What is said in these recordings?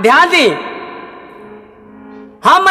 ध्यान दी। हम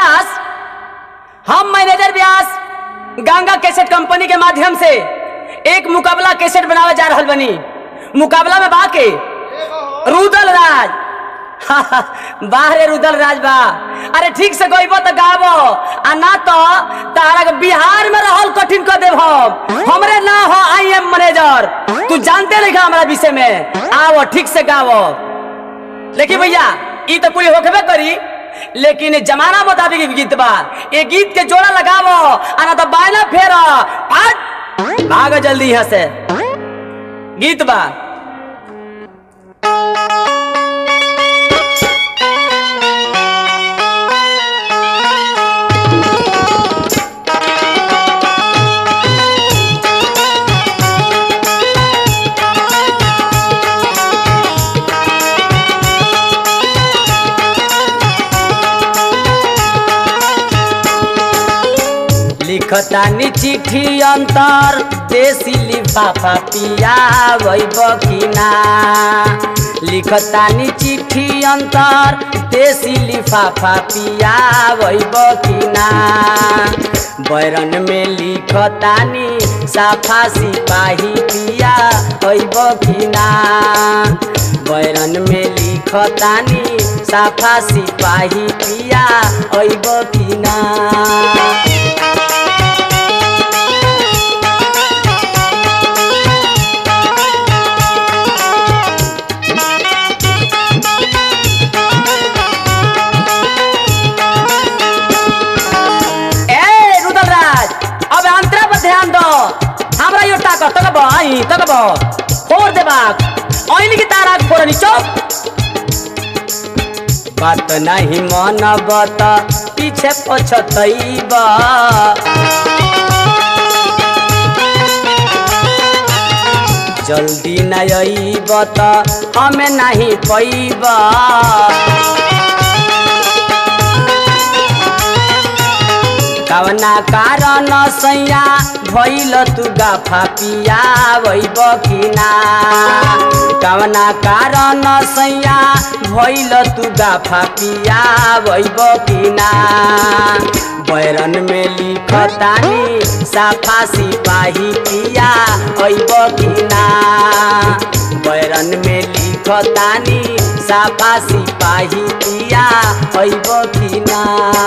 manager Vyas Ganga cassette company के माध्यम से एक मुकाबला कैसेट बनावे जा रहल बनी। मुकाबला में बाके रुदल राज बाहरे रुदल राज बा। अरे ठीक से गइबो तो गावो, आ ना तो तारा बिहार में रहल कठिन कर देव। हमरे ना हो आई एम मैनेजर, तू जानते नहीं हमरा विषय में। आओ ठीक से गावो। लेकिन भैया ई तो कोई होकबे करी, लेकिन जमाना मुताबिक गीत बा। ये गीत के जोड़ा लगावो, आ ना तो बायना फेरा फट भाग जल्दी यहाँ से। गीत बा लिखतानी चिट्ठी अंतर देसी लिफाफा पिया वैब की ना। लिखतानी चिट्ठी अंतर देसी लिफाफा पिया वैब की ना। बैरन में लिखतानी साफा सिपाही पिया वैब की ना। बैरन में लिखतानी साफा सिपाही पिया वैब की ना। ध्यान दो हमरा यो ताकत तकब फोड़ देबाक ओइनी की तारा फोड़नी चुप। बात नहीं मनब त पीछे पछतैब। जल्दी न अइब त हमें नहीं पैब। कवना कारण सैया भइल तू गाफा पिया वैब की ना। कवना कारण सैया भइल तू गाफा पिया वैब की ना। बैरन में लिखतानी साफा सिपाही पिया वैब की ना। बैरन में लिखतानी साफा सिपाही पिया वैब की ना।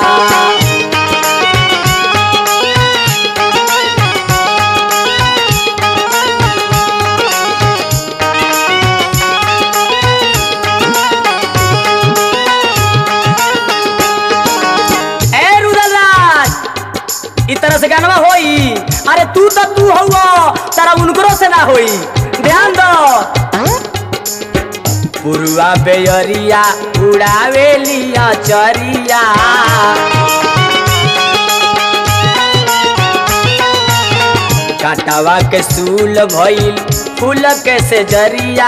तरह से गानवा होई। अरे तू तो तू हुआ तारा उनकरो से ना होई। ध्यान दो। पुरुआ बेयरिया उड़ावे लिया चरिया। काटावा के सूल भइल फूल के से जरिया।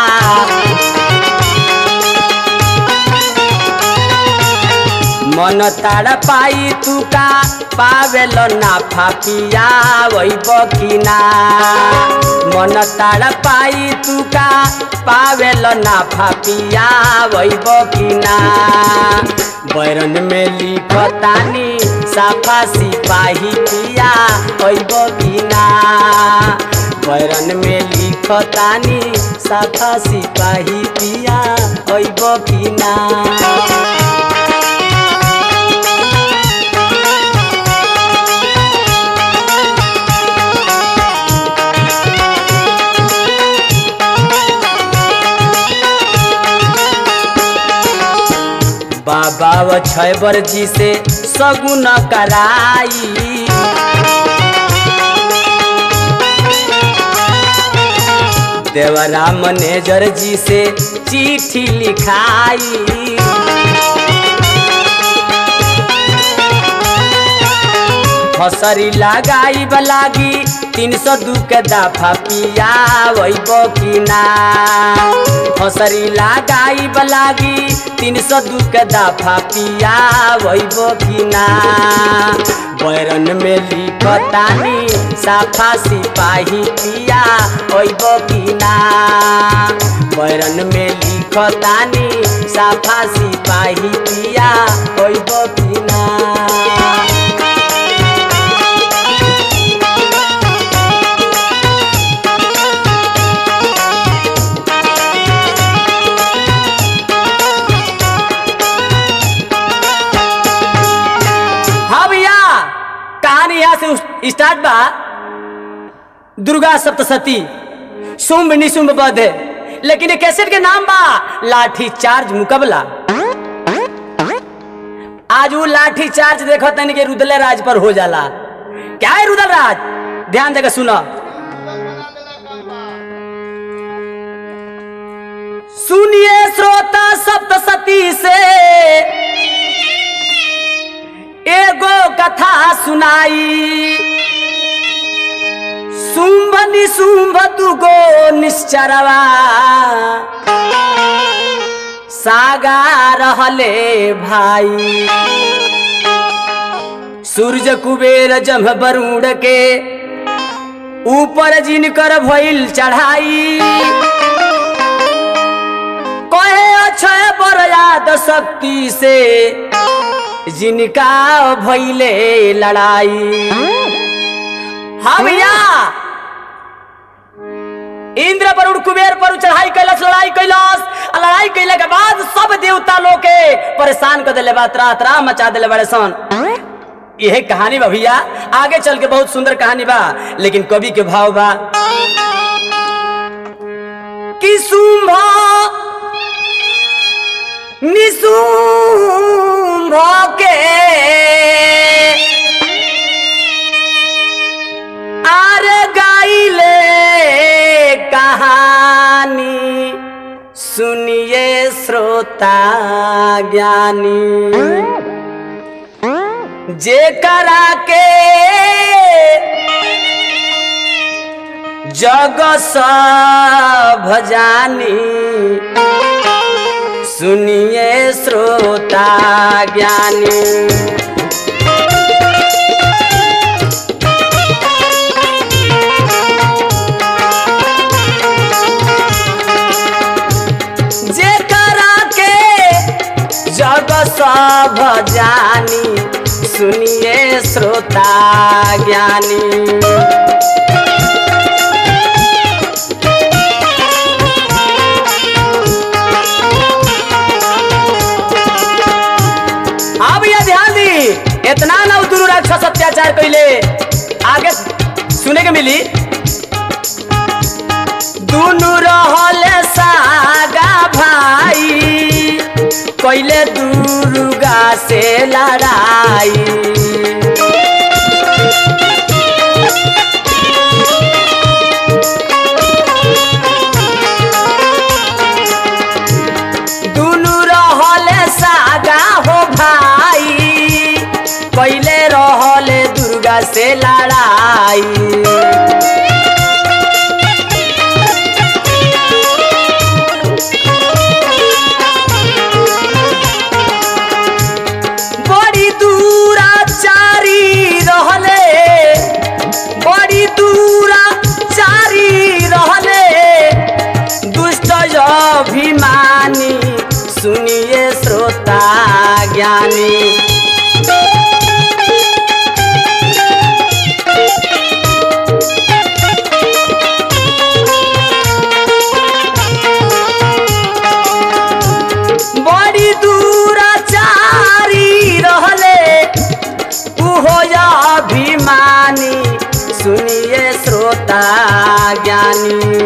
मन ताड़ा पाई तू का पावेल ना फापिया वैब की ना। मन ताड़ा पाई तू का पावेल ना फापिया वैब की ना। बैरन में लिखतानी साफा सिपाही पिया वैब की ना। बैरन में लिखतानी साफा सिपाही पिया वैब की ना। बाबा व छैबर जी से सगुन कराई। देवरा मैनेजर जी से चिट्ठी लिखाई। फसरी लगाई बलागी 302 के दफा पिया वैबो की ना। फसरी लगाई बलागी 302 के दफा पिया वैबो की ना। बैरन में लिखतानी साफा सिपाही पिया वैबो की ना। बैरन में लिखतानी साफा सिपाही पिया वैबो की ना। कहानी यहाँ से स्टार्ट बा। दुर्गा सप्तशती शुंभ निशुंभ वध है, लेकिन ये कैसेट के नाम बा लाठी चार्ज मुकाबला। आज वो लाठी चार्ज देखो तन के रुदल राज पर हो जाला। क्या है रुदल राज? ध्यान देकर सुनो। सुनिए श्रोता सप्तशती से एगो कथा सुनाई। शुंभ निशुंभ दुगो निश्चरवा सागा रहले भाई। सूर्य कुबेर जम वरुण के ऊपर जिनकर भइल चढ़ाई। कहे अक्षय बरयाद शक्ति से जिनका भइले लड़ाई। हाँ भैया, इंद्र वरुण कुबेर पर चढ़ाई कैलस, लड़ाई कैलस। लड़ाई कैले के बाद सब देवता लोग के परेशान कर दिले बा, त्राह मचा दिले बड़े सन। यह कहानी बा भैया, आगे चल के बहुत सुंदर कहानी बा, लेकिन कवि के भाव बा कि शुंभ निशुंभ के आरे गाइले कहानी। सुनिए श्रोता ज्ञानी, जे करा के जग सब जानी। सुनिए श्रोता ज्ञानी। जे करा के जग सब जानी। सुनिए श्रोता ज्ञानी। इतना ना दुरु राक्षस अत्याचार कैले, आगे सुने के मिली। दुनु रहले सागा भाई, कैले दुर्गा से लड़ाई। दुनु रहले सागा हो भाई, कैले रहले दुर्गा से लड़ाई। बड़ी दूराचारी रहले, बड़ी दूराचारी रहले दुष्ट अभिमानी। सुनिए श्रोता ज्ञानी। बड़ी दूराचारी रहले उहो अभिमानी। सुनिए श्रोता ज्ञानी।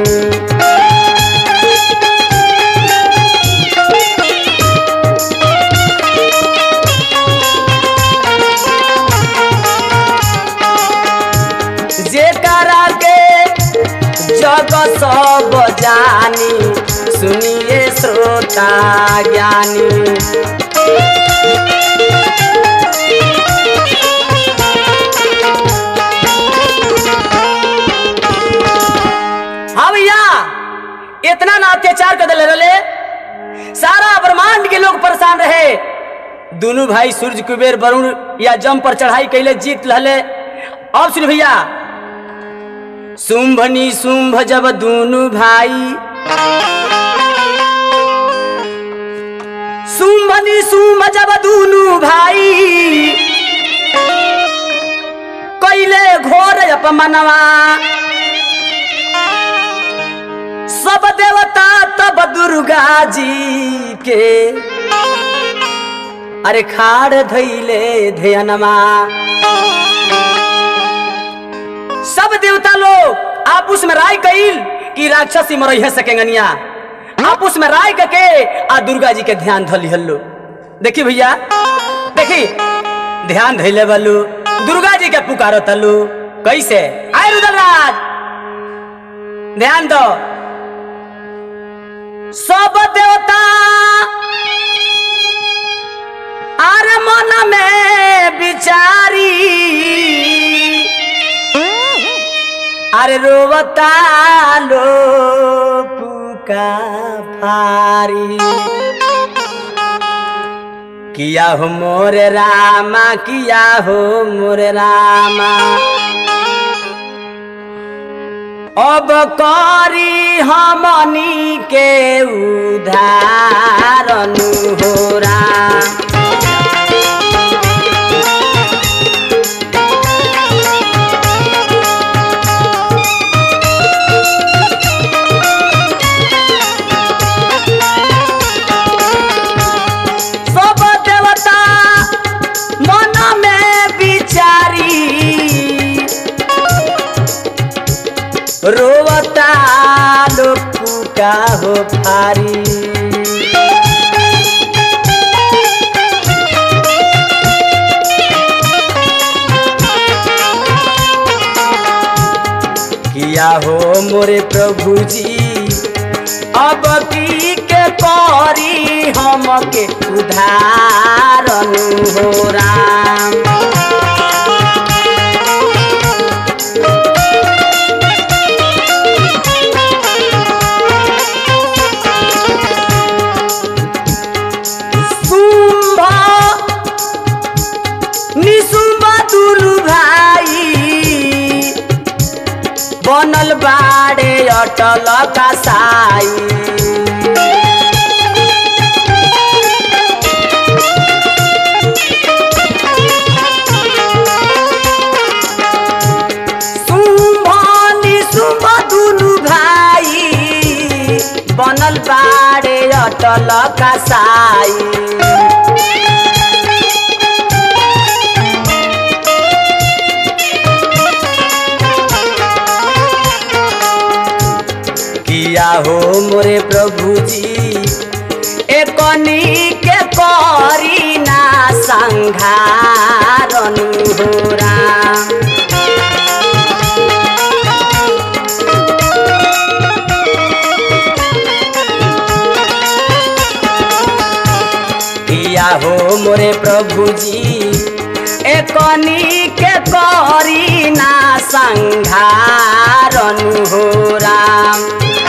जेकरा के जग सब जानी। सुनिए श्रोता ज्ञानी। कितना ना अत्याचार कर दिले रहे, सारा ब्रह्मांड के लोग परेशान रहे। दोनों भाई सूर्य कुबेर वरुण या जम पर चढ़ाई कैले जीत लहले। अब सुन भैया, शुंभ निशुंभ जब दोनों भाई, शुंभ निशुंभ जब दोनों भाई कैले घोर अपमनवा, सब देवता तब दुर्गा जी के अरे खाड़ धैले ध्यानमा। सब देवता लोग आपस में राय कइल कि राक्षसी मरई है सकेंगनिया, आपस में राय करके आ दुर्गा जी के ध्यान धली हल्लो। देखी भैया, देखी ध्यान धैले बलू दुर्गा जी के पुकारो तलू कैसे आए रुद्रराज, ध्यान दो। सब देवता आर मन में बिचारी, अरे रोवता लो पुका फारी, किया हो मोरे रामा, किया हो मोरे रामा। अब करी हमनी के उधारन हो राम, रोवता लोकू का हो फारी। किया हो मोरे प्रभु जी, अब की के करी हम के उधारन हो राम। बनल बाड़े अटल कसाई, शुंभ निशुंभ दुनु भाई बनल बाड़े अटल कसाई। किया हो मोरे प्रभु जी, एकनी के करी ना संघारन हो राम। किया हो मोरे प्रभु जी, एकनी के करी ना संघारन हो राम।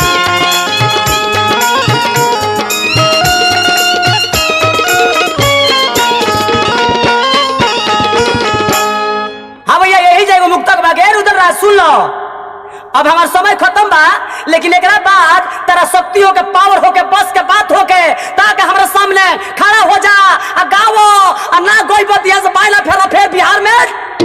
सुन लो, अब हमारा समय खत्म बा, लेकिन एक बाद तेरा शक्ति होके, पावर होके, बस के बात होके, ताकि हमारे सामने खड़ा हो जा आ गावो आ ना कोई बतिया से बाइला फेरा फेर बिहार में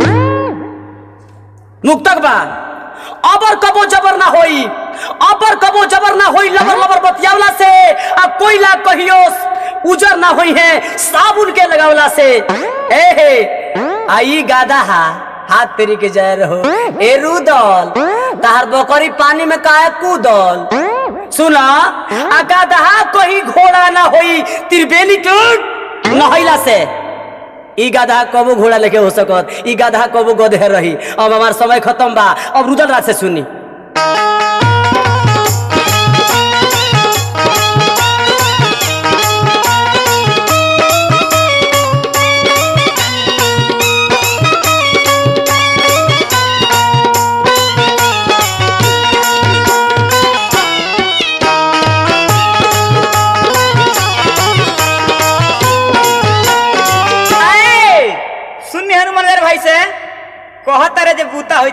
मुक्तक बा। अबर कबो जबर ना होई, अबर कबो जबर ना होई, लबर लबर बतियावला से आ कोई ला कहियो उजर ना होई है साबुन के लगावला से। ए हे आई गादा हा हाथ तेरी के जाए रहो। ए रुदल तार बकरी पानी में काहे कूदल, सुना अगाधा कोई घोड़ा ना होई त्रिवेणी के नहैला से। ई गाधा कबो घोड़ा लेके हो सकत, ई गाधा कबो गधे रही। अब हमार समय खत्म बा, अब रुदल राज से सुनी।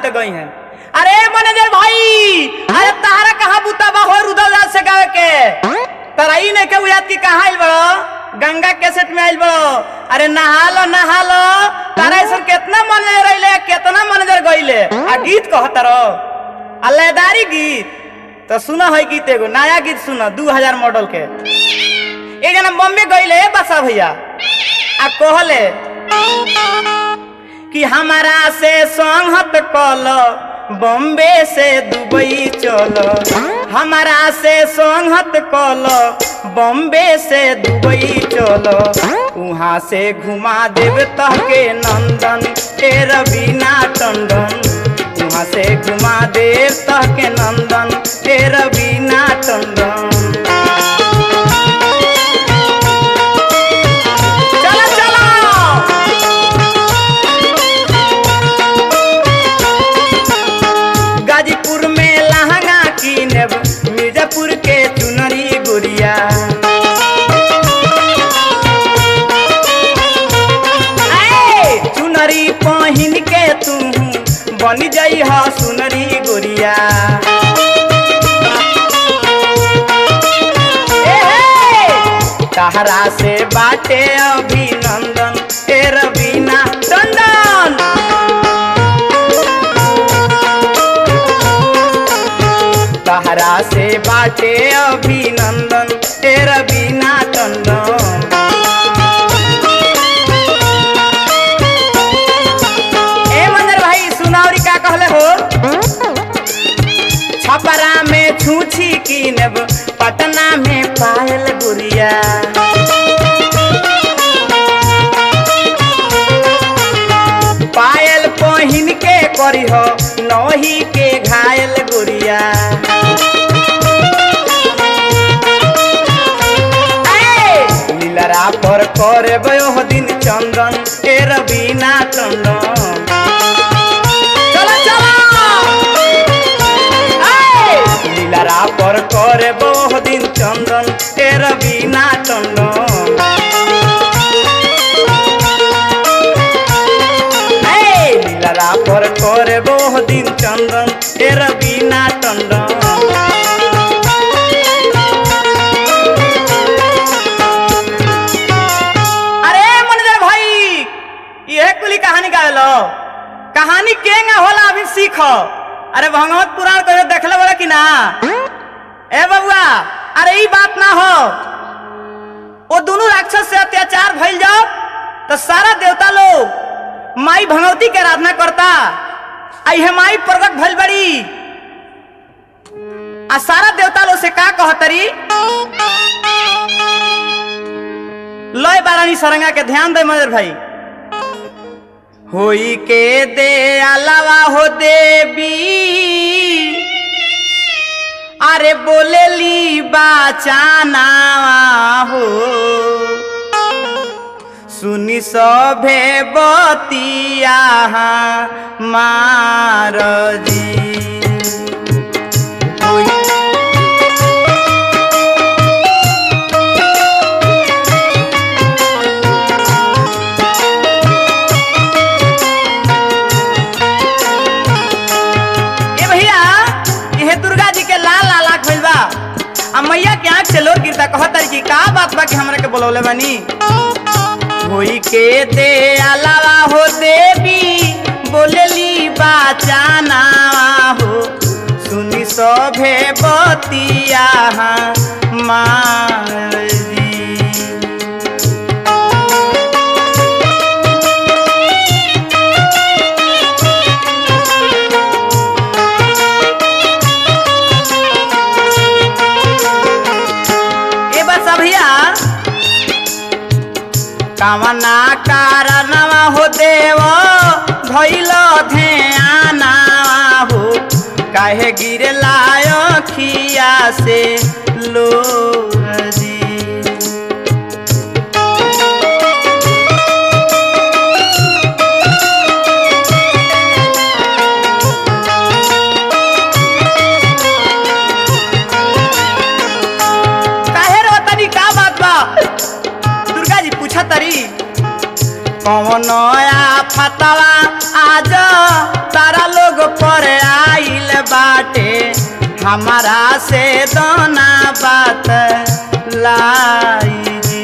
तो गई हैं। अरे मैनेजर भाई, अरे तारा कहाँ बुताबा हो रुद्रलाल से गावे के तराई ने के याद की कहाँ आइल बड़ो गंगा कैसेट में आइल बड़ो। अरे नहा लो तारा ऐसा कितना मैनेजर आइले कितना मैनेजर गइले आ गीत कहता रहो अल्लाहदारी गीत तो सुना है गीत एगो नया गीत सुना 2000 मॉडल के एक जना बॉम्बे गइले बसा भैया आ कहले कि हमारा से संगत कलो बॉम्बे से दुबई चलो हमारा से संगत कलो बॉम्बे से दुबई चलो वहाँ से घुमा देव तहके नंदन ए रवीना टंडन वहाँ से घुमा देव तहके नंदन ए रवीना टंडन। गाजीपुर में लहंगा कीनेब मिर्जापुर के चुनरी गुड़िया चुनरी पहन के तू बन जाई हा सुनरी गुड़िया। तहरा से बाटे अभिनंदन ए रवीना टंडन तहरा से बाटे अभिनंदन ए रवीना टंडन। ए मंदिर भाई सुनावरी का कहले हो छपरा में छूछी कीनब पटना में पायल गुड़िया पायल पहन के करी हो नही के घायल गुड़िया। लीलरा पर करबे ओह दिन चंदन ए रवीना टंडन। चलो लीलरा पर करबे ओह दिन चंदन ए रवीना टंडन। लीलरा पर करबे ओह दिन चंदन ए रवीना टंडन। कहानी गावेलो कहानी केंगा होला अभी सीखो। अरे भगवत पुराण कहियो देखले बड़ा कि ना ए बबुआ। अरे ई बात ना हो वो दोनों राक्षस से अत्याचार भइल जाओ तो सारा देवता लोग माई भगवती के आराधना करता आई है माई प्रगट भइल बड़ी आ सारा देवता लोग से का कहतरी लय बारानी सरंगा के ध्यान दे मजर भाई। होई के दे अलावा हो देवी अरे बोलेली बाचाना हो सुनी सभे बतिया मार जी। मैया के आँख से लोर गिरता कहता कि का बात बा कि हमरा के बोलौले बानी। होई के दे अलावा हो देवी बोलेली बाचाना हो सुनी सभे बतिया मार जी। कामना कारणवा हो देव धइल ध्याना हो काहे गिरे लायखिया से लो जी। काहे रोतनी का बात बा दुर्गा जी पूछा तरी कौन आया फतवा आज तारा लोग हमारा से दोना बात लाई जी।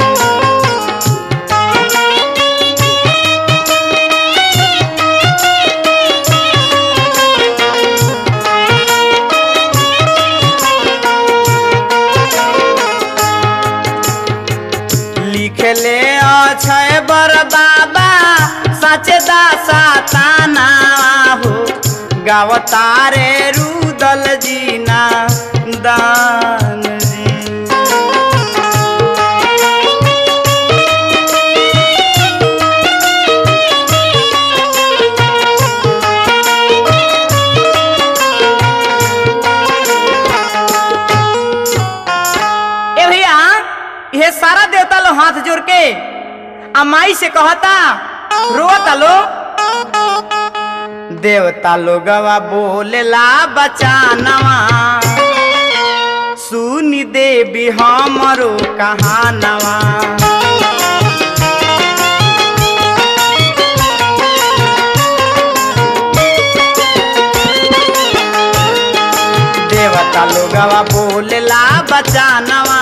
लिखले अक्षय बर बाबा साचे दासा ताना हो गावतारे रुदल जी ना दान जी। ए भैया ये सारा देवता लो हाथ जोड़ के अमाई से कहता रोता लो। देवता लोगवा बोलेला बचानवा सुनी देवी हमरो कहानवा। देवता लोगवा बोलेला बचानवा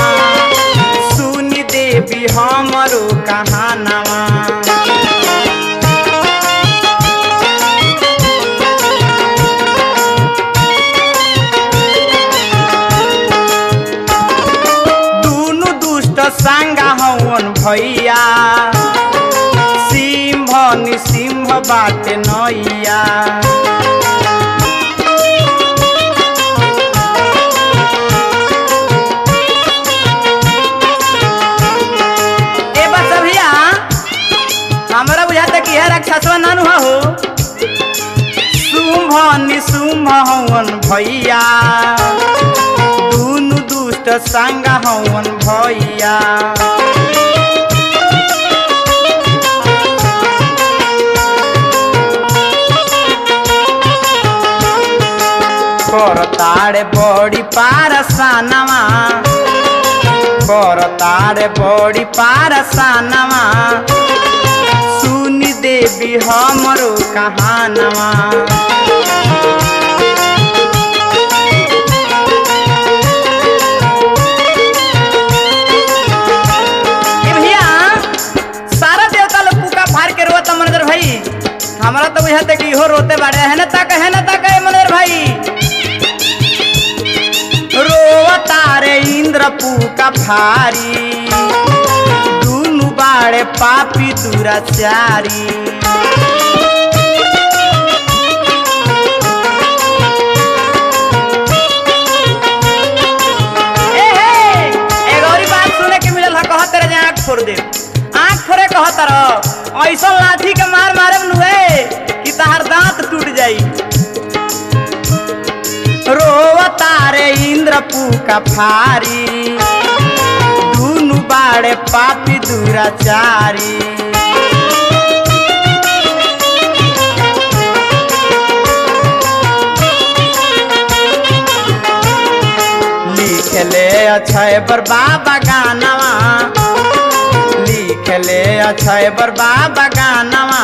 सुनी देवी हमरो कहानवा। संगा हवन भैया सिंह निसिंह बाटे नैया। ए बस भैया हमारा बुझाता कि है राक्षसवा नानु हो। शुंभ निशुंभ हवन भैया संगा हवन भैया। करताड़े बड़ी पारसानवा करताड़े बड़ी पारसानवा सुनी देवी हमरो कहानवा। हमारा तो बुझाते कि हो रोते बाड़े है ना ताक मनोहर भाई। रोवतारे इंद्र पूका भारी दुनु बाड़े पापी दुराचारी। एक और बात सुने के मिलल है कहते रहे आँख फोड़ दे आँख फोड़े कहता रहो ऐसा लाठी के मार मारे नुए कि तहार दांत टूट जाई। रोवतारे इंद्र पूका भारी दुनु बाड़े पापी दुराचारी। लिखले अक्षय बर बाबा गानवा लिखले अक्षय बर बाबा गानवा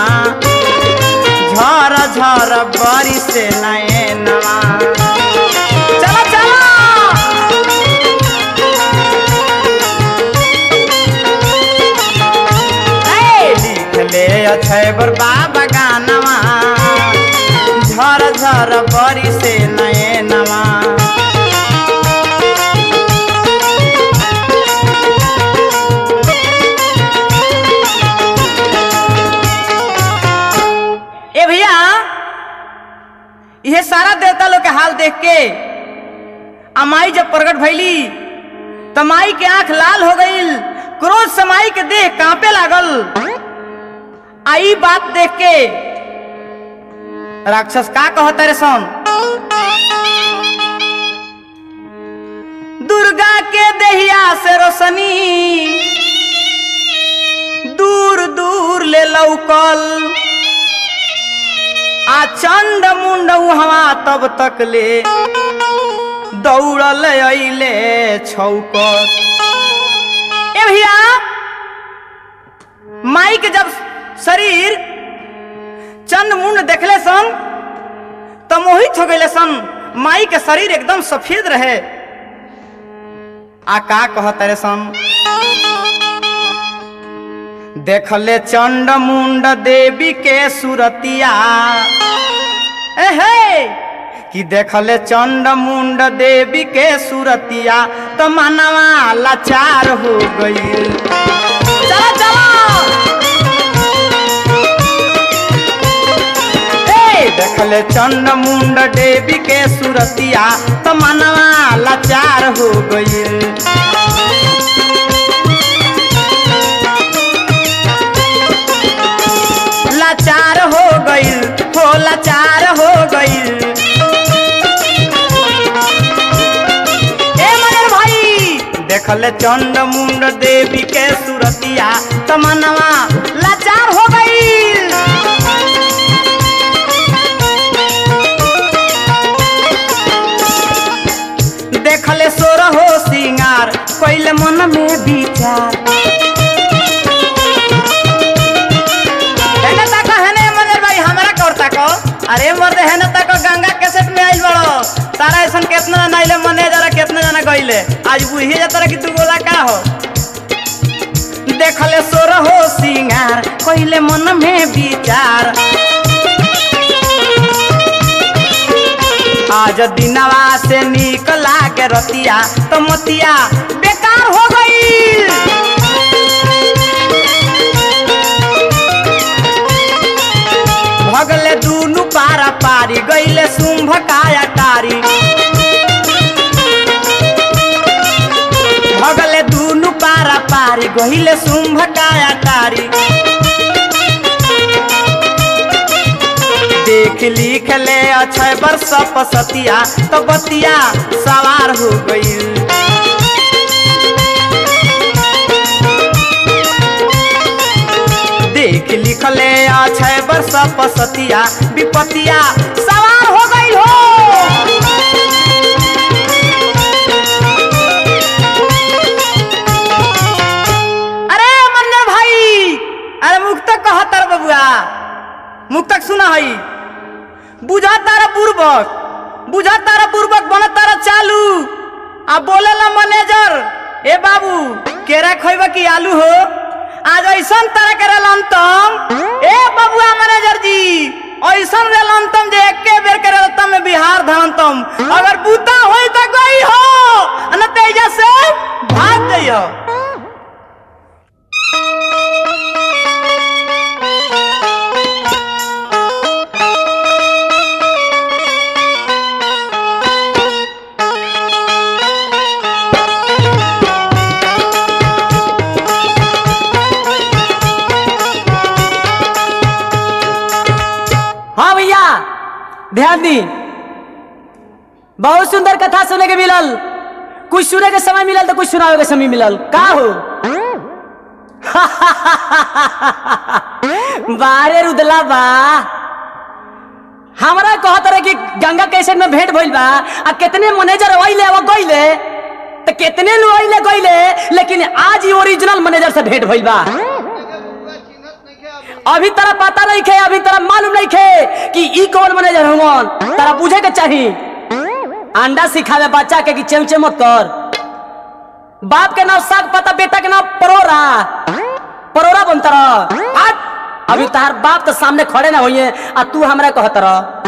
झर झर बरी से नयनवा। चलो चलो लिखले अक्षय बर बाबा गानवा झर झर बरी से नयनवा। यह सारा देवता लोग के हाल देख के अमाई जब प्रकट भैली तो माई के आंख लाल हो गई। क्रोध से माई के देह कांपे लागल। आई बात देख के राक्षस का कहता रे सोन। दुर्गा के देहिया से रोशनी दूर दूर ले लौकल आ चंड मुंड हवा तब तक ले दौड़ल अइले छौकत। ए भैया माई के जब शरीर चंद मुंड देखले सन तो मोहित हो गए सन। माई के शरीर एकदम सफेद रहे। आ का कहत रे सन, देखले चंड मुंड देवी के सुरतिया, हे कि देखले चंड मुंड देवी के सुरतिया, तो मनवा लाचार हो गई। चला चला देखले चंड मुंड देवी के सुरतिया, तो मनवा लाचार हो गई। लाचार हो गई, हो लाचार हो गई। ए मनर भाई देखले चंड मुंड देवी के सुरतिया, तो मनवा लाचार हो गई। देखले सोर हो सिंगार, कोइले मन में विचार। हेने तक हेने मनर भाई हमरा करता को, अरे मर्द हेने तक गंगा कैसेट में आइल बड़ो। तारा ऐसन कितना जना आइले मैनेजर, कितना जना गइले, आज बुझी जाता कि तू बोला का हो। देखले सोर हो सिंगार, कोइले मन में विचार। आज दिनवा से नीक लागे रतिया, तो मतिया बेकार हो गई। भगले दूनु पारा पारी, गईले शुंभ काया टारी। भगले दूनु पारा पारी, गईले शुंभ काया टारी। देख लिख ले अक्षय वर्ष पसतिया, तो बतिया सवार हो गई। देख लिख ले अक्षय वर्ष पसतिया, विपतिया सवार हो गई हो। अरे मन्ने भाई, अरे मुक्तक कहतर बबुआ, मुक्तक सुना है। बुझा तारा पूर्वक, बुझा तारा पूर्वक, बना तारा चालू। आ बोलेला मैनेजर, ए बाबू केरा खोइबा की आलू हो। आज ऐसन तारा करे लंतम, ए बबुआ मैनेजर जी ऐसन रे लंतम जे एके बेर करे लंतम में बिहार धरंतम। अगर बूता होई त गई हो, न तेजा से भाग गई हो। हाँ भैया ध्यान दी, बहुत सुंदर कथा सुने के मिलल। कुछ सुने के समय मिलल तो कुछ सुनावे के समय मिलल। का हो बारे रुदला बा, हमरा कहत रहे कि गंगा कैसेट में भेंट भइल बा। आ कितने मैनेजर ओइले वो गइले, तो कितने लोग ओइले गइले, लेकिन आज ही ओरिजिनल मैनेजर से भेंट भइल बा। अभी तरह पता नहीं खे, अभी तरह मालूम नहीं खे कि ई कौन मैनेजर हुवन। तारा पूछे के चाहिए। अंडा सिखावे बच्चा के कि चमचे मत कर। बाप के नाम साग पता, बेटा के नाम परोरा, परोरा बनता रह। अभी तार बाप तो सामने खड़े ना होइए, आ तू हमरा कहत रह।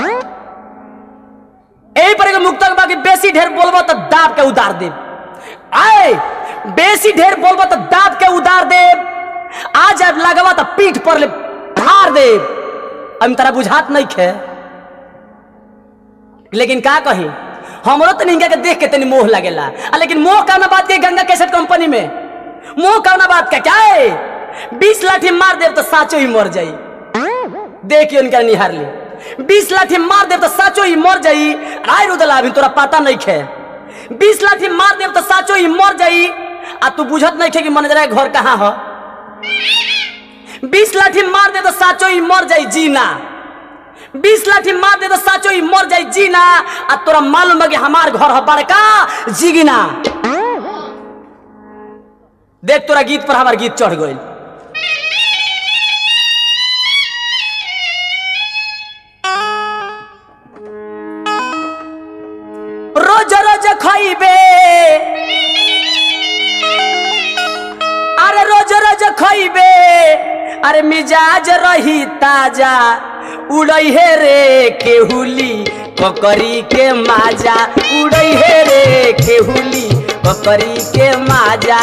यही पर मुक्तक बाकी बेसी ढेर बोलबो तो दाब के उतार दे। आए बेसी ढेर बोलबो तो दाब के उतार दे। आज अब लगवा तो पीठ पर ले फाड़ दे। अब तारा बुझात नहीं खे, लेकिन का कही, हमरो तो निंगा के देख के तनी मोह लगेला। लेकिन मोह कहना बात के गंगा कैसेट कंपनी में मोह कहना बात का क्या है। 20 लाठी मार दे तो साचो ही मर जाई। देखिए उनका निहार ली, 20 लाठी मार दे तो साचो ही मर जाई। राय रुदला अभी तोरा पता नहीं खे, 20 लाठी मार दे तो साचो ही मर जाई। आ तू बुझत नहीं खे कि मैनेजर के घर कहाँ हो। 20 लाठी मार दे तो साचो ही मर जाई जीना। 20 लाठी मार दे तो साचो ही मर जाई जीना। आ तोरा मालूम है कि हमार घर है बड़का जिगिना। देख तोरा गीत पर हमार गीत चढ़ गई। खइबे अरे रोज रोज खइबे अरे मिजाज रही ताजा उड़ई हे रे केहुली ककरी के माजा उड़ई हे रे केहुली ककरी के माजा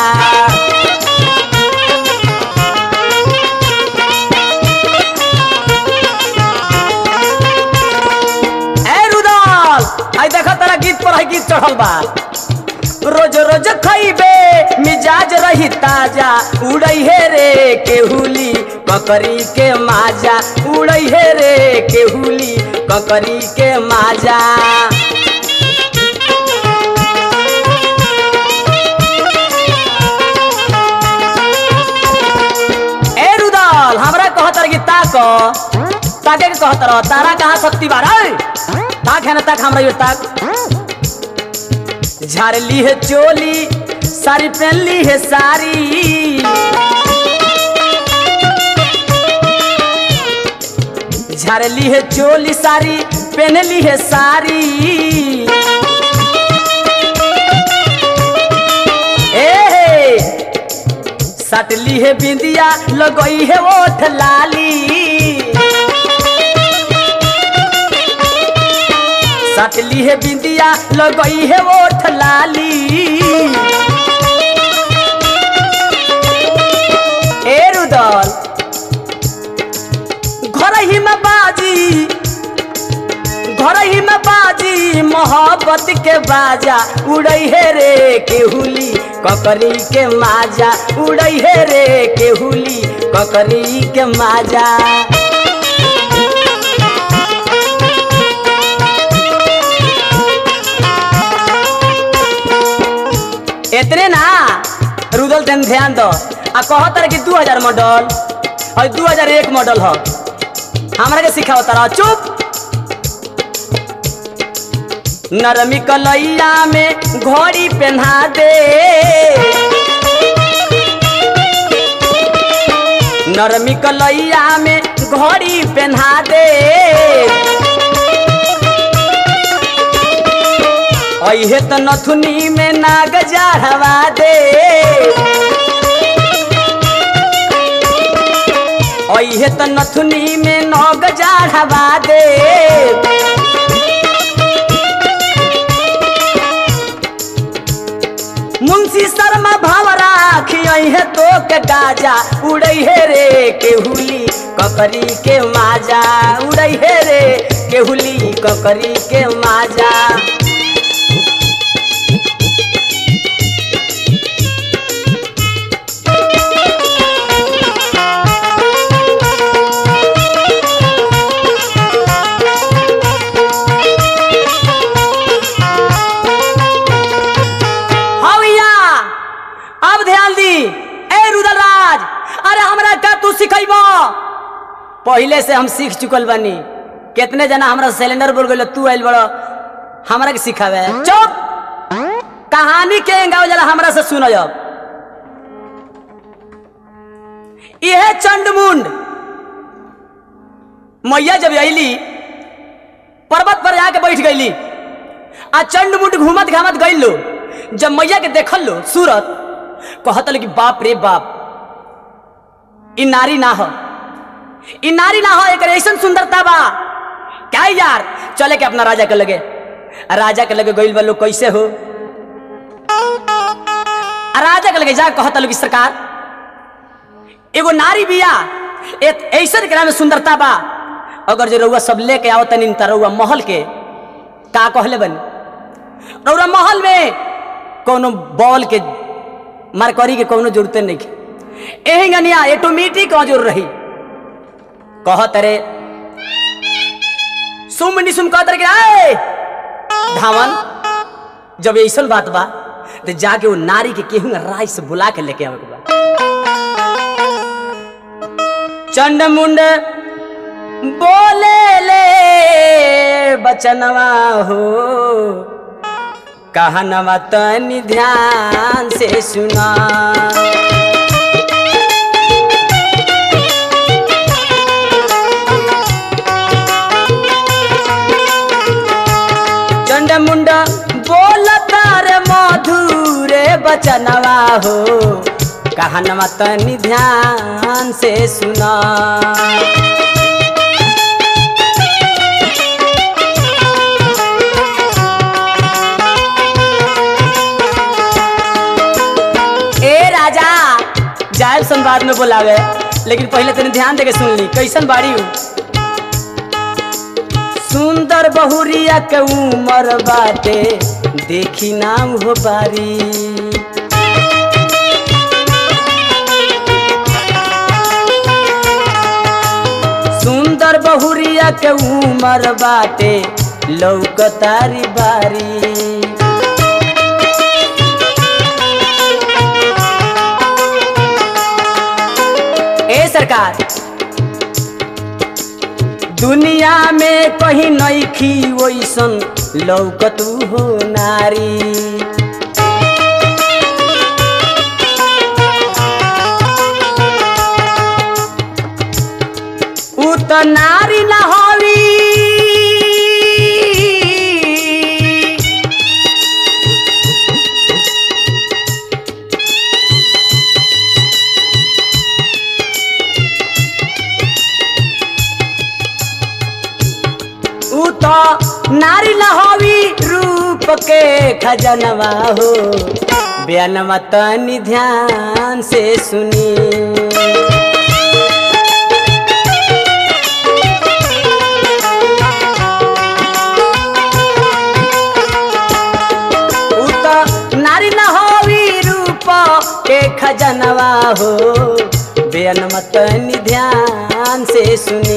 ए रुदल आई देखा तेरा गीत पर है गीत चढ़ल बा रोज रोज खइबे मिजाज रही ताजा उड़ई हे रे केहुली ककरी के माजा उड़ई हे रे केहुली ककरी के माजा ए रुदल हमरा कहतर कि ताके के कहतर तारा कहाँ शक्ति बार ताक है ना ताक हमरा यो ताक झाड़ली है चोली साड़ी पहनली है साड़ी झाड़ली है चोली साड़ी पहनली है साड़ी ए सटली है बिंदिया लगई है ओठ लाली सटली है बिंदिया लगई है ओठ लाली ए रुदल घर ही में बाजी मोहब्बत के बाजा उड़ई हे रे केहुली ककरी के माजा उड़ई हे रे केहुली ककरी के माजा इतने ना रुदल तेन ध्यान दो आ कहतर कि 2000 मॉडल और 2001 मॉडल हो हमरा के सिखाओ तारा चुप नरमी कलैया में घड़ी पहना दे नरमी कलैया में घड़ी पहना दे अहे तो नथुनी में नाग जाढ़वा दे अहे तो नथुनी में नाग जाढ़वा दे मुंशी शर्मा भावरा खियई तो के गाजा उड़ई हे रे केहुली ककरी के माजा उड़ई हे रे केहुली ककरी के माजा पहले से हम सीख चुकल बनी कितने जना हमरा सिलेंडर बोल गए तू आइल बड़ो हमरा के सिखावे चुप कहानी के गाँव जला हमरा से सुनो जब यह चंडमुंड मैया जब अली पर्वत पर जाके बैठ गईली आ चंडमुंड घूमत घामत गई लो जब मैया के देखल लो सूरत कहतल कि बाप रे बाप इ नारी ना हो इ नारी ना हो एक ऐसा सुंदरता बा क्या यार चले के अपना राजा के लगे गईल बा लोग कैसे हो राजा के लगे जा कहतल कि सरकार एगो नारी बिया ऐसा ग्राम में सुंदरता बा अगर जो रउआ सब लेके आओ तनी रउआ महल के का कहले बनी रउआ महल में कोनो बॉल के मारकरी के कोनो जरूरत नहीं है एही गनिया ऑटोमेटिक जोर रही कहत रे सुम निसुम कहत रे आए धावन जब ऐसा बात बा तो जाके वो नारी के केहू राय से बुला के लेके आवे के बा चंडमुंड बोले ले बचनवा हो कहनवा तनी ध्यान से सुना चंडमुंड बोलता बचनवा हो कहनवा तनी ध्यान से सुना। ए राजा जायब संवाद में बोलावे, लेकिन पहले तनी ध्यान देके सुन ली कैसन बाड़ी हूँ। सुंदर बहुरिया के उमर बाटे देखी नाम हो बारी। सुंदर बहुरिया के उमर बाटे लौकतारी बारी। ए सरकार दुनिया में कहीं नइखी वैसन लौकतू हो नारी। उ तो नारी न होवी नारी न होवी रूप के खजनवा हो बयानवा तनी ध्यान से सुनी। उ तो नारी न होवी रूप के खजनवा हो बयानवा तनी ध्यान से सुनी।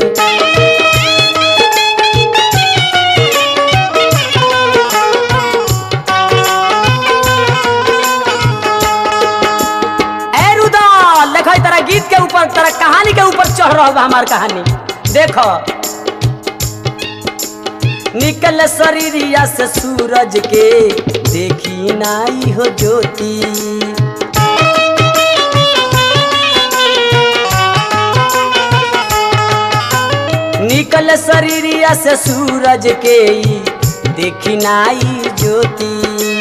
तरह गीत के ऊपर तरह कहानी के ऊपर चढ़ रहा बा हमार कहानी। देखो निकल शरीरिया से सूरज के देखी नाई हो ज्योति। निकल शरीरिया से सूरज के देखी नाई ज्योति।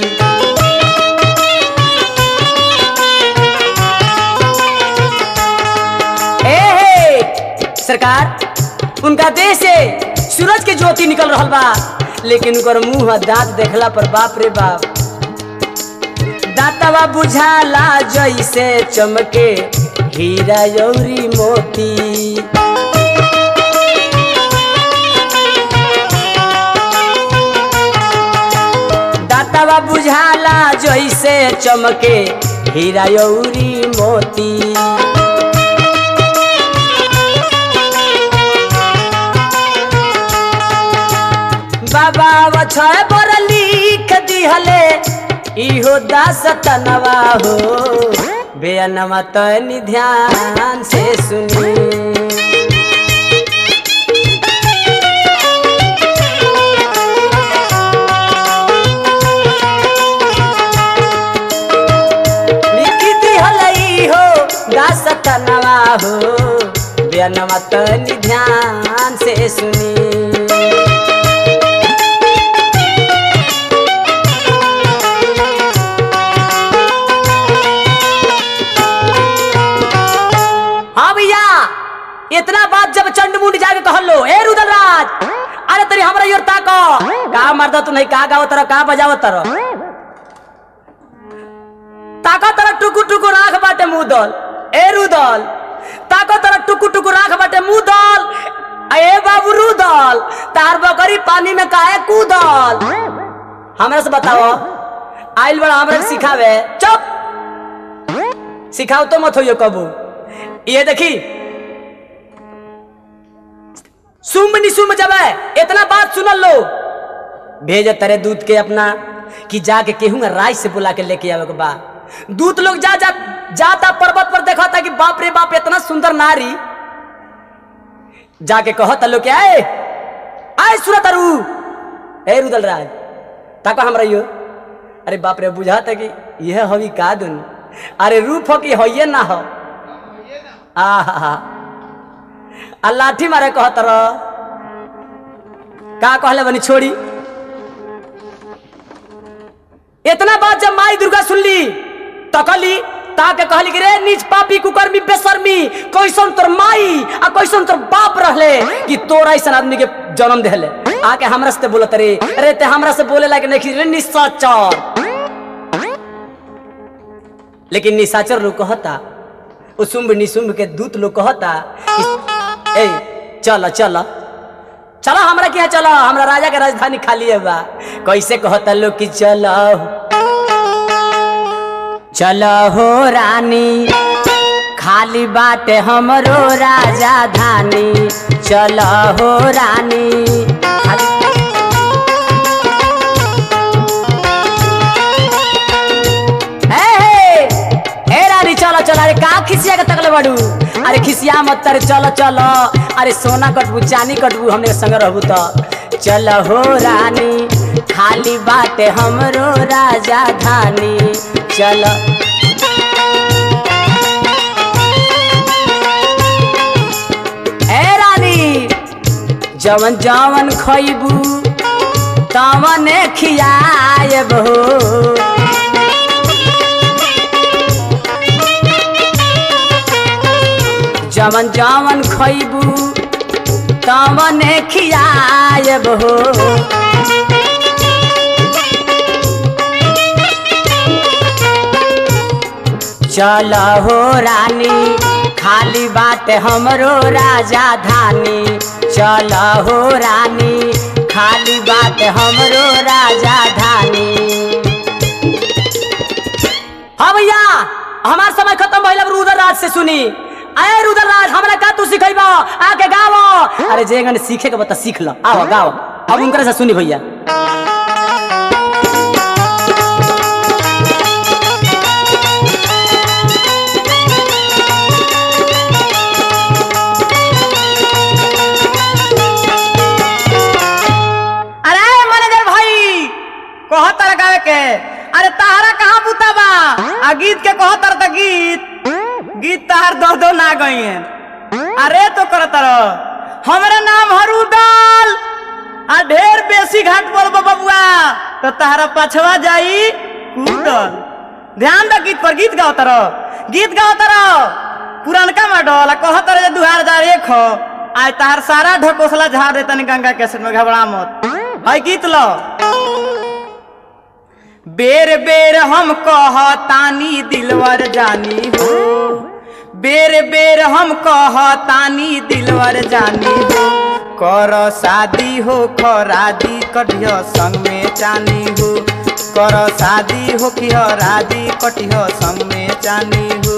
सरकार उनका देह से सूरज के ज्योति निकल रहा बा, लेकिन उनकर मुंह दांत देखला पर बाप रे बाप दांतवा बुझाला जैसे चमके हीरा यौरी मोती। दांतवा बुझाला जैसे चमके हीरा यौरी मोती। बाबा वछय पर लिख दिहले इहो दास तनवा हो बयानवा तनी ध्यान से सुनी। लिख दिहले इहो दास तनवा हो बयानवा तनी ध्यान से सुनी। इतना बात जब चंडमुंड जाके कहलो ए रुद्रराज अरे तेरी हमरा योर ताको का मर्दा तू नहीं का गाओ तरह का बजाओ तरह ताको तरह टुकु टुकु राख बाटे मुदल। ए रुदल ताको तरह टुकु टुकु राख बाटे मुदल। ए बाबू रुदल तार बकरी पानी में काहे कूदल। हमरा से बताओ आइल बड़ा हमरा सिखावे। चुप सिखाओ तो मत होइयो कबू। ये देखी सुम निसुम जब इतना बात सुनल लो भेज तेरे दूध के अपना कि जाके केहू राय से बुला के लेके आवे के बा। दूत लोग जाता पर्वत पर देखा था कि बाप रे बाप इतना सुंदर नारी। जाके कहता लो क्या आए सूरत अरु ए रुदल राज ताको हमरा यो। अरे बाप रे बुझा था कि यह हवी का दुन। अरे रूप हो कि होइए ना हो। आहा लाठी मारे कहतर का कहले बनी छोड़ी इतना बात जब माई दुर्गा सुनली तकली ताके कहली कि रे नीच पापी कुकर्मी बेशर्मी कैसन तोर माई आ कैसन तोर बाप रहले कि तोरा ऐसा आदमी के जन्म देले आके हमरा से बोलत रे अरे ते हमरा से बोले लायक नहीं रे निशाचर। लेकिन निशाचर लोग कहता उसुम्ब निशुम्ब के दूत लोग कहता ए चल चल चलो हमरा क्या चलो हमरा राजा के राजधानी खाली है बा। कैसे कहता लोग कि चलो चलो हो रानी खाली बाटे हमरो राजा धानी चलो हो रानी रानी चलो चलो। अरे का खिसिया के तकले बड़ू अरे खिसिया मत अरे चलो चलो अरे सोना कटबू चांदी कटबू हमने संग रहबू तो चलो हो रानी खाली बाटे हमरो राजा धानी चलो। ए रानी जवन जवन खइबू तवन खियायब हो जवन जवन खइबू तवन खियायब हो। चल हो रानी खाली बात हमरो राजा धानी चल हो रानी खाली बात हमरो राजा धानी। हाँ भैया हमार समय खत्म भइल रुद्रराज से सुनी। अरे रुद्रराज हमरा का तू सिखैबा आके गावो। अरे जेगन सीखे के बता सीख लो आओ गाओ अब उनकरे से सुनी भैया। कहतर गावे के अरे तारा कहाँ बुता बा आ गीत के कहतर त गीत तार दो ना गई है। अरे तो करतर हमरे नाम हरुदल आ ढेर बेसी घाट बोल बबुआ तो तारा पछवा जाई कूदल। ध्यान दे गीत पर गीत गावतर पुरानका मॉडल कहतर जे 2001 हो आज तार सारा ढकोसला झाड़ दे तनी गंगा कैसेट में घबरा मत। भाई गीत लो बेर बेर हम कहतानी दिलवर जानी हो बेर बेर हम कहतानी दिलवर जानी हो कर शादी हो खरादी कटिह संग में चानी हो कर शादी हो कि रादी कटिह संग में चानी हो।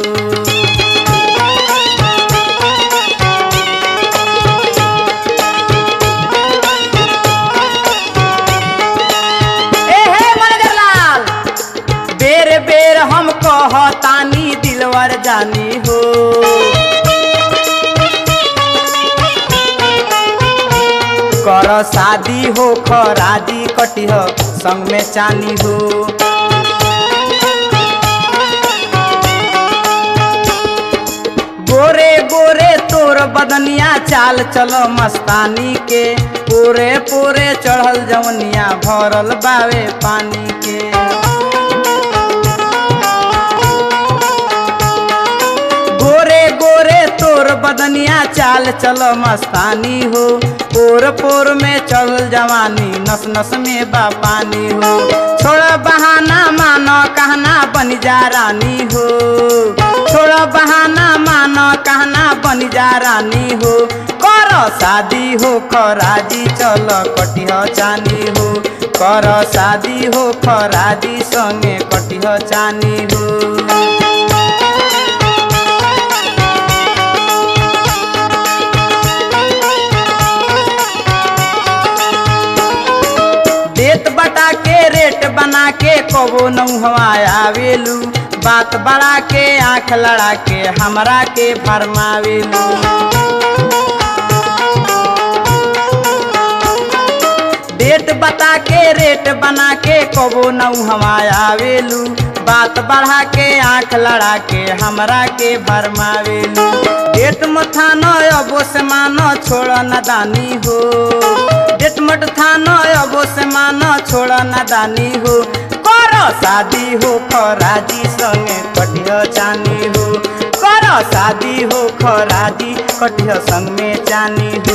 बेर बेर हम कहतानी दिलवर जानी हो कर शादी हो खरादी कटिह संग में चानी हो। गोरे गोरे तोर बदनिया चाल चलो मस्तानी के पोरे पोरे चढ़ल जवनिया भरल बावे पानी के। गोरे गोरे तोर बदनिया चाल चलो मस्तानी हो पोर पोर में चल जवानी नस नस में बा पानी हो। छोड़ा बहाना मानो कहना बन जा रानी हो छोड़ा बहाना मानो कहना बन जा रानी हो कर शादी हो खरादी चल कटिह चानी हो कर शादी हो खरादी संगे कटिह चानी हो। देत बटा के रेट बना के कबो नौहवा आवेलू बात बढ़ा के आँख लड़ा के हमरा के फरमावेलू। डेट बता के रेट बना के कबो नौहवा आवेलू बात बढ़ा के आँख लड़ा के हमरा के फरमावेलू। डेट मथानो अबो से मानो छोड़ नदानी हो डेट मट थानो अबो से मानो छोड़ नदानी हो कर शादी हो खराजी संगे कटिह चानी हो कर शादी हो खराजी कटिह संग में चानी हो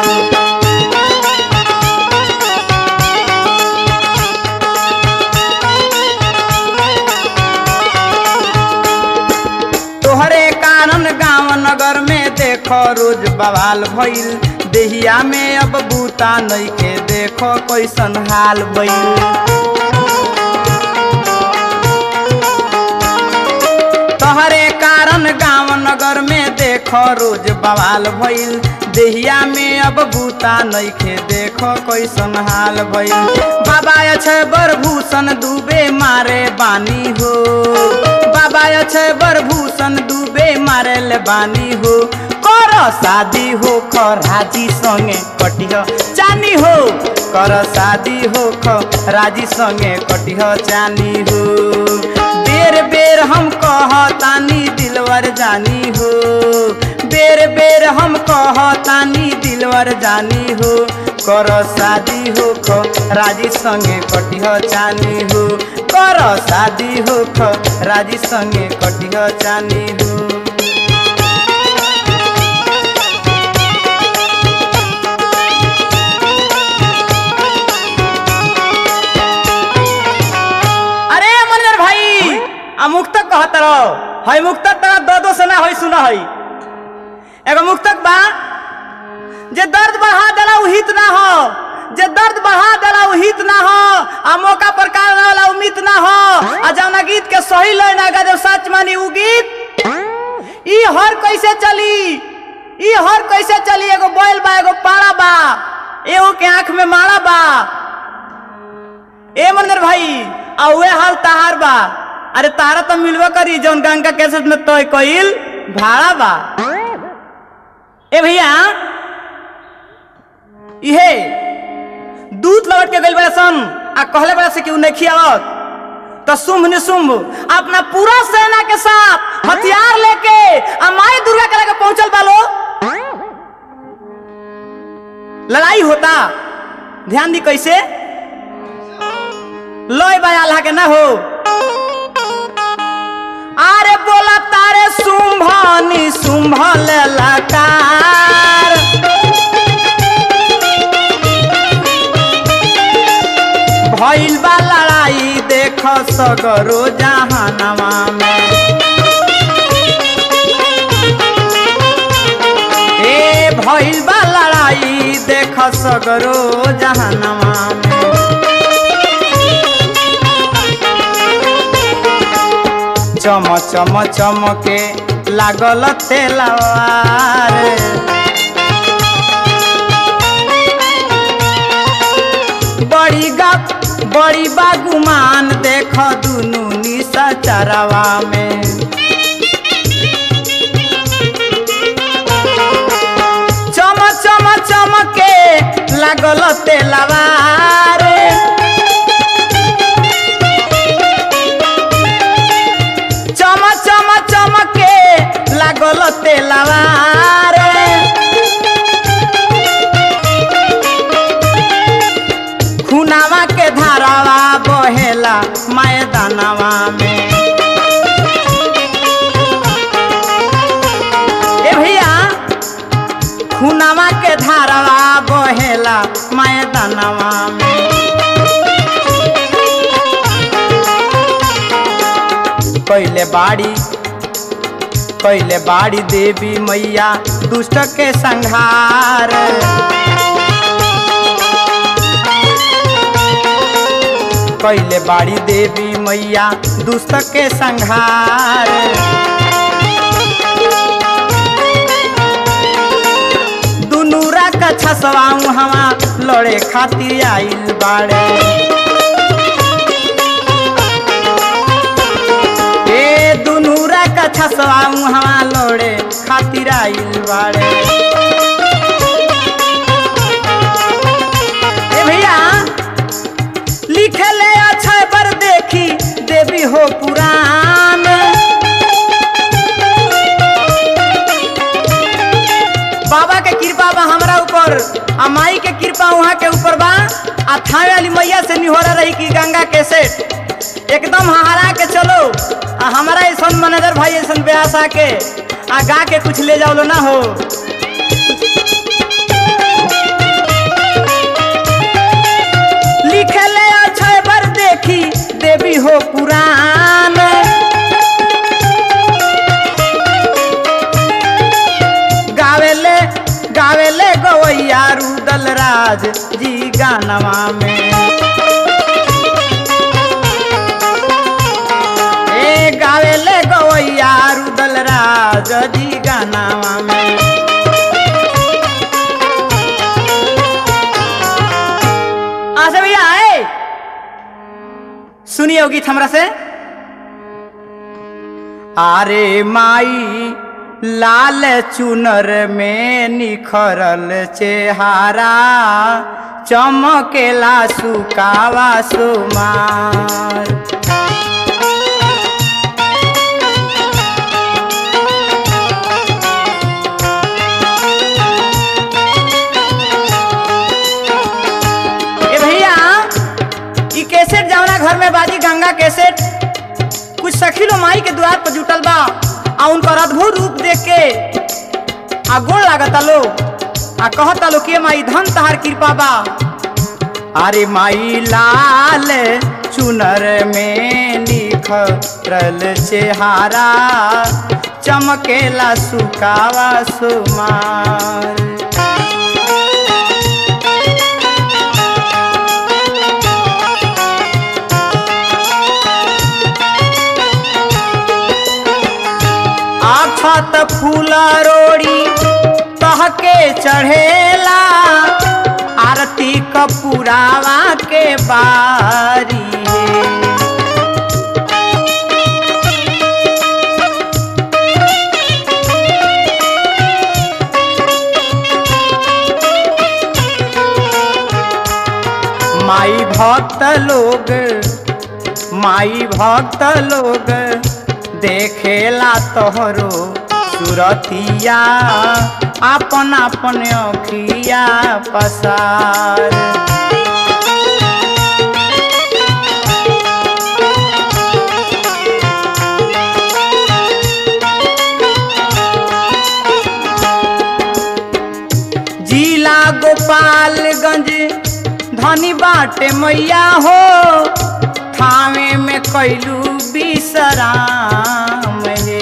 तोहरे कारण गांव नगर में देखो रोज बवाल भइल देहिया में अब बूता नइखे देखो कैसन हाल भइल तोहरे कारण गांव नगर में देखो रोज बवाल भइल देहिया में अब बूता नइखे देखो कैसन हाल भइल बाबा अक्षय बरभूषण दुबे मारे बानी हो बाबा अक्षय बरभूषण दुबे मारे बानी हो कर शादी हो खराजी संगे कटिह चानी हो कर शादी हो खराजी संगे कटिह चानी हो बेर बेर हम कहतानी दिलवर जानी हो बेर बेर हम कहतानी दिलवर जानी हो कर शादी हो खराजी संगे कटिह चानी हो कर शादी हो खराजी संगे कटिह चानी हो मुक्तक कहत रहो है मुक्तक तरह दो से ना होई सुना है एगो मुक्तक बा जे दर्द बढ़ा देला उहित ना हो जे दर्द बढ़ा देला उहित ना हो आ मौका पर कार वाला उम्मीद ना हो आ जौना गीत के सही लय ना गा जब सच मानी उ गीत ई हर कैसे चली एगो बैल बा एगो पाड़ा बा एगो के आंख में मारा बा ए मंदिर भाई आ उहे हाल तहार बा अरे तारा तो मिलवा करी जौन गंगा कैसेट में तय कइल भाड़ा बा ए भैया इहे दूत लौट के गइल बड़ा सन आ कहले बड़ा से कि उ नहीं खियावत तो शुंभ निशुंभ अपना पूरा सेना के साथ हथियार लेके आ माई दुर्गा के लगे पहुंचल बालो लड़ाई होता ध्यान दी कैसे लय बा अल्लाह के ना हो अरे बोला तारे शुंभनी शुंभल लकार भइल बा लड़ाई देख सगरो जहानवा में ए भइल बा लड़ाई देख सगरो जहानवा में चम चम चमके लागल तेलावार बड़ी बागुमान देख दुनू निशा चरवा में चम चम चमके लागल तेलावार लागल तेलावार खुनावा के धारावा बहेला मैदानवा में ए भैया खुनावा के धारावा बहेला मैदानवा में कैले बाड़ी देवी मैया दुष्ट के संहार कैले बाड़ी देवी मैया दुष्ट के संहार दुनूरा का छसवाऊ हवा लड़े खातिर आइल बाड़े दुनूरा का छसवाऊ हवा लड़े खातिर आइल बाड़े ए भैया लिखे ले अक्षय पर देखी देवी हो पुराण बाबा के कृपा बा हमरा ऊपर आ माई के कृपा वहाँ के ऊपर बा आ थावे वाली मैया से निहोरा रही कि गंगा कैसेट एकदम हरा के चलो आ हमारा ऐसा मैनेजर भाई ऐसा ब्यास आके आ गा के कुछ ले जाओ लो ना हो। लिखले अक्षय बर देखी देवी हो पुराण, गावेले गावेले गवैया रुदल राज जी गानवा में। गावेले गवैया रुदल राज जी गानवा में। आशा भैया आए सुनिए वो गीत हमरा से। अरे माई लाल चुनर में निखरल चेहारा, चमकेला सुकावा सुमार। कैसेट जावना घर में बाजी गंगा कैसेट, कुछ सखी लो माई के द्वार पर जुटल बा आ उनकर अद्भुत रूप देख के आ गोड़ लागता लो आ कहता लो कि माई धन तहार कृपा बा। अरे माई लाल चुनर में निखरल चेहारा, चमकेला सुकावा सुमार। अक्षत फूला रोड़ी तहके चढ़ेला, आरती कपूरावा के बारी। माई भक्त लोग देखेला तोहरो सुरतिया, आपन आपन अखिया पसार। जिला गोपालगंज धनी बाटे मैया हो, थावे में कैलू विश्राम हे।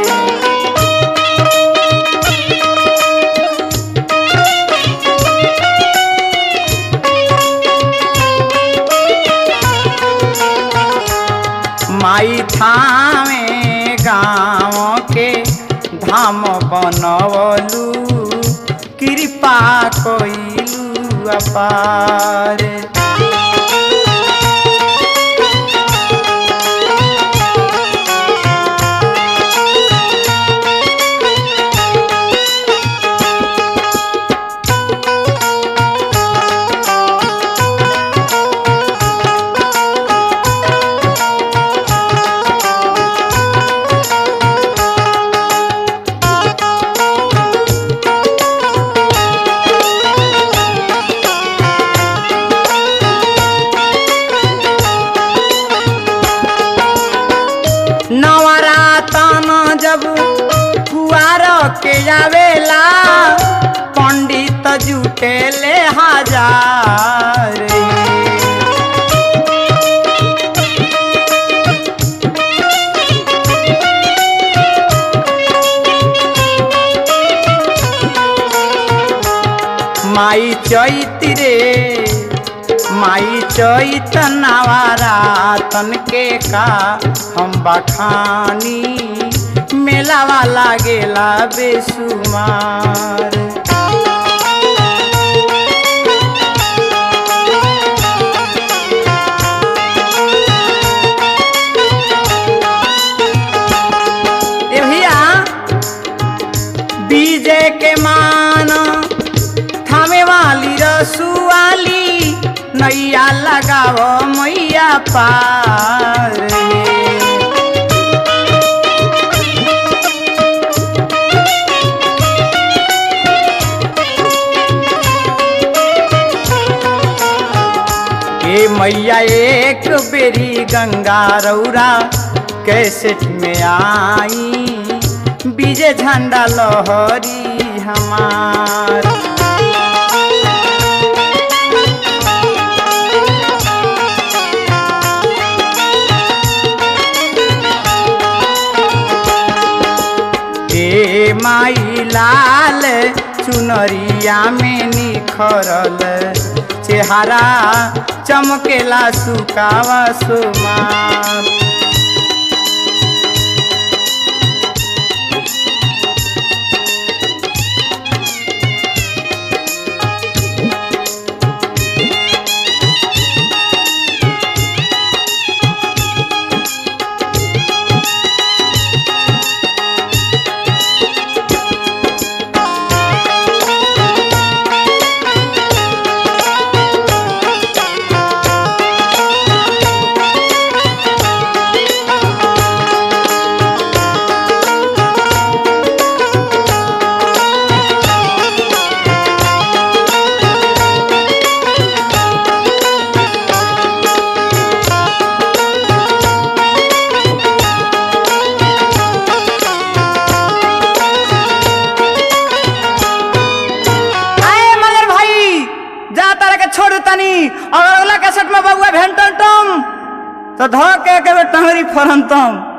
माई थावे गाँव के धाम बनवलू, कृपा कइलू अपार। के आवेला पंडित जुटेले हजार। माई चैत रे माई चैत नवारातन के का हम बखानी, मेलावा लागेला बेसुमार। ए भैया बीजे के मान थामे वाली रसुआली, नैया लगाओ मैया पार। मैया एक बेरी गंगा रौरा कैसेट में आई बीजे झंडा लहरी हमार। ए माई लाल चुनरिया में निखरल चेहरा चमकेला सुकावा सुमार। और अगला कैसेट में बउआ भेंटम तो धो के टंगरी फरंतम।